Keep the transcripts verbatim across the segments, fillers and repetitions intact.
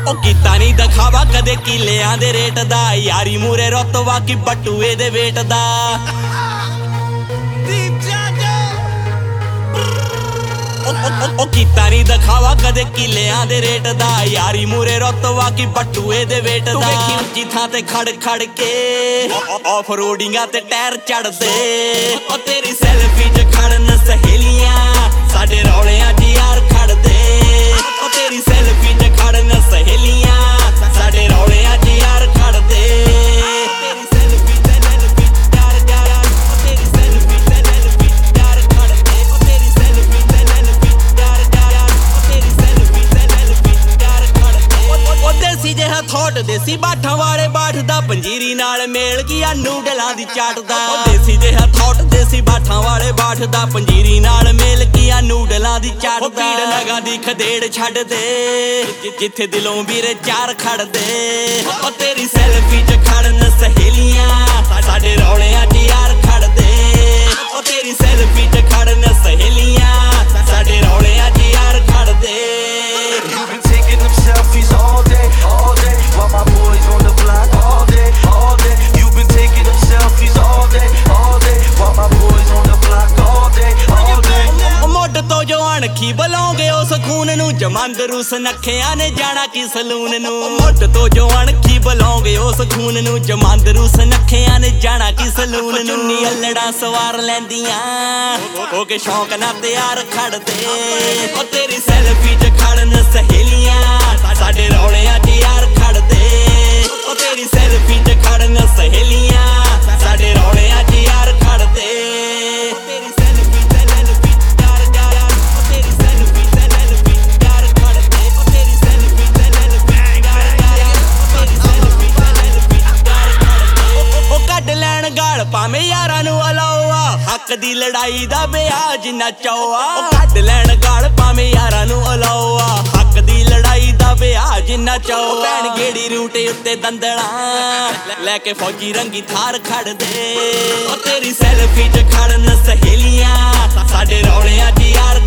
ਉਹ ਕੀਤਾ ਨਹੀਂ ਦਿਖਾਵਾ ਕਦੇ ਕਿੱਲਿਆਂ ਦੇ ਰੇਟ ਦਾ ਯਾਰੀ ਮੂਰੇ ਰਤਵਾ ਕੀ ਬਟੂਏ ਦੇ ਵੇਟ ਦਾ ਉਹ ਕੀਤਾ ਨਹੀਂ ਦਿਖਾਵਾ ਕਦੇ ਕਿੱਲਿਆਂ ਦੇ ਰੇਟ ਦਾ ਯਾਰੀ ਮੂਰੇ ਰਤਵਾ ਕੀ ਬਟੂਏ ਦੇ ਵੇਟ ਦਾ ਵੇਖੀ ਉੱਚੀ ਥਾਂ ਤੇ ਖੜ ਖੜ ਕੇ ਆਫ ਰੋਡਿੰਗਾਂ ਤੇ ਟਾਇਰ ਚੜਦੇ ਉਹ ਤੇਰੀ ਸੈਲਫੀ ਚ ਖੜਨ ਸਹੇਲੀਆਂ ਸਾਡੇ ਰੌਲਿਆਂ ਚ ਯਾਰ ਖੜਦੇ ਉਹ ਤੇਰੀ ਸੈਲਫੀ ਚ ਖੜਨ ਸਹੇਲੀਆਂ ਸਾਡੇ ਰੌਲਿਆਂ ਚ ਯਾਰ ਖੜਦੇ ਤੇਰੀ ਸੈਲਫੀ ਤੇ ਸੈਲਫੀ ਯਾਰ ਯਾਰ ਉਹ ਤੇਰੀ ਸੈਲਫੀ ਤੇ ਸੈਲਫੀ ਯਾਰ ਖੜਦੇ ਉਹ ਤੇਰੀ ਸੈਲਫੀ ਤੇ ਸੈਲਫੀ ਯਾਰ ਯਾਰ ਉਹ ਤੇਰੀ ਸੈਲਫੀ ਤੇ ਸੈਲਫੀ ਯਾਰ ਖੜਦੇ ਉਹ ਦੇਸੀ ਜਿਹਾ ਥੋਟ ਦੇਸੀ ਬਾਠਾਂ ਵਾਲੇ ਬਾਠ ਦਾ ਪੰਜੀਰੀ ਨਾਲ ਮੇਲ ਗਿਆ ਨੂਡਲਾਂ ਦੀ ਚਾਟ ਦਾ ਉਹ ਦੇਸੀ ਜਿਹਾ ਥੋਟ ਦੇਸੀ ਬਾਠਾਂ ਵਾਲੇ ਬਾਠ ਦਾ ਪੰਜੀਰੀ ਨਾਲ ਮੇਲ ਗਿਆ ਨੂਡਲਾਂ ਦੀ ਚਾਟ ਦਾ ਪੀੜ ਲਗਾ ਦੀ ਖਦੇੜ ਛੱਡ ਦੇ ਜਿੱਥੇ ਦਿਲੋਂ ਵੀਰੇ ਚਾਰ ਖੜਦੇ ਉਹ ਤੇਰੀ ਸੈਲਫੀ ਚ ਖੜਨ ਸਹੇਲੀਆਂ ਸਾਡੇ ਰੌਲਿਆਂ ਚ ਯਾਰ ਖੜਦੇ ਉਹ ਤੇਰੀ ਸੈਲਫੀ ਚ ਖੜਨ ਸਹੇਲੀਆਂ ਸਾਡੇ ਰੌਲਿਆਂ ਚ ਯਾਰ ਖੜਦੇ You've been taking them selfies all day, all day, while my boys on the block all day, all day. You've been taking them selfies all day, all day, while my boys on the block all day, all day. ਮੁੱਢ ਤੋਂ ਜੋ ਅਣਖੀ ਬੁਲਾਉਂਗੇ ਉਸ ਖੂਨ ਨੂੰ ਜਮੰਦਰੂ ਸੁਨੱਖਿਆਂ ਨੇ ਜਾਣਾ ਕੀ salon ਨੂੰ ਮੁੱਢ ਤੋਂ ਜੋ ਅਣਖੀ ਬੁਲਾਉਂਗੇ ਉਸ ਖੂਨ ਨੂੰ ਜਮੰਦਰੂ ਸੁਨੱਖਿਆਂ ਨੇ ਜਾਣਾ ਕੀ ਸਲੂਨ ਨੂੰ ਨੀ ਅਲੜਾ ਸਵਾਰ ਲੈਂਦੀਆਂ ਹੋ ਕੇ ਸ਼ੌਂਕ ਨਾਲ ਤਿਆਰ ਖੜਦੇ ਉਹ ਤੇਰੀ ਸੈਲਫੀ ਚ ਖੜਨ ਸਹੇਲੀਆਂ ਸਾਡੇ ਰੌਲਿਆਂ ਚ ਯਾਰ ਖੜਦੇ ਉਹ ਤੇਰੀ ਸੈਲਫੀ ਚ ਖੜਨ ਸਹੇਲੀਆਂ ਸਾਡੇ ਰੌਲਿਆਂ ਚ ਯਾਰ ਖੜਦੇ ਤੇਰੀ ਸੈਲਫੀ ਤੇ ਸੈਲਫੀ ਯਾਰ ਯਾਰ ਉਹ ਤੇਰੀ ਸੈਲਫੀ ਤੇ ਸੈਲਫੀ ਯਾਰ ਖੜਦੇ ਉਹ ਤੇਰੀ ਸੈਲਫੀ ਤੇ ਸੈਲਫੀ ਯਾਰ ਯਾਰ ਉਹ ਤੇਰੀ ਸੈਲਫੀ ਤੇ ਸੈਲਫੀ ਯਾਰ ਖੜਦੇ ਉਹ ਕੱਢ ਲੈਣ ਗਾਲ ਭਾਵੇਂ ਯਾਰਾਂ ਨੂੰ ਅਲਾਵਾ ਹੱਕ ਦੀ ਲੜਾਈ ਦਾ ਵਿਆਜ ਨਾ ਚੌਆ ਉਹ ਕੱਢ ਲੈਣ ਗਾਲ ਭਾਵੇਂ ਯਾਰਾਂ ਨੂੰ ਅਲਾਵਾ ਹੱਕ ਦੀ ਲੜਾਈ ਦਾ ਵਿਆਜ ਨਾ ਚੌਆ ਭੈਣ ਗੇੜੀ ਰੂਟੇ ਉੱਤੇ ਦੰਦਲਾਂ ਲੈ ਕੇ ਫੌਜੀ ਰੰਗੀ ਥਾਰ ਖੜਦੇ ਉਹ ਤੇਰੀ ਸੈਲਫੀ ਚ ਖੜਨ ਸਹੇਲੀਆਂ ਸਾਡੇ ਰੌਲਿਆਂ ਚ ਯਾਰ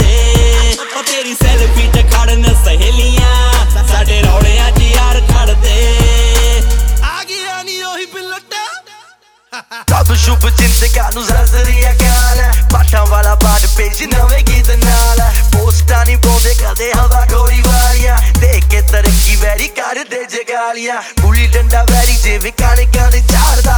ਖੜਦੇ ਉਹ ਤੇਰੀ ਸੈਲਫੀ ਚ ਖੜਨ ਸਹੇਲੀਆਂ ਸਾਡੇ ਰੌਲਿਆਂ ਚ ਯਾਰ ਖੜਦੇ ਆ ਗਿਆ ਨੀ ਉਹੀ ਪਿਲਟਾ ਰੱਬ ਸ਼ੁਭ ਚਿੰਤਕਾਂ ਨੂੰ ਜ਼ਰੀਆ ਕਾਲ ਬਾਠਾਂ ਵਾਲਾ ਬਾੜ ਪੇਜ ਨਵੇਂ ਗੀਤ ਨਾਲ ਪੋਸਟਾਂ ਨਹੀਂ ਪਾਉਂਦੇ ਕਦੇ ਹਵਾ ਖੋਰੀ ਵਾਲੀਆਂ ਦੇਖ ਕੇ ਤਰੱਕੀ ਵੈਰੀ ਕਰਦੇ ਜਗਾਲੀਆਂ ਗੁੱਲੀ ਡੰਡਾ ਵੈਰੀ ਜਿਵੇਂ ਕਾਣੇ ਕਾਣੇ ਚਾਰਦਾ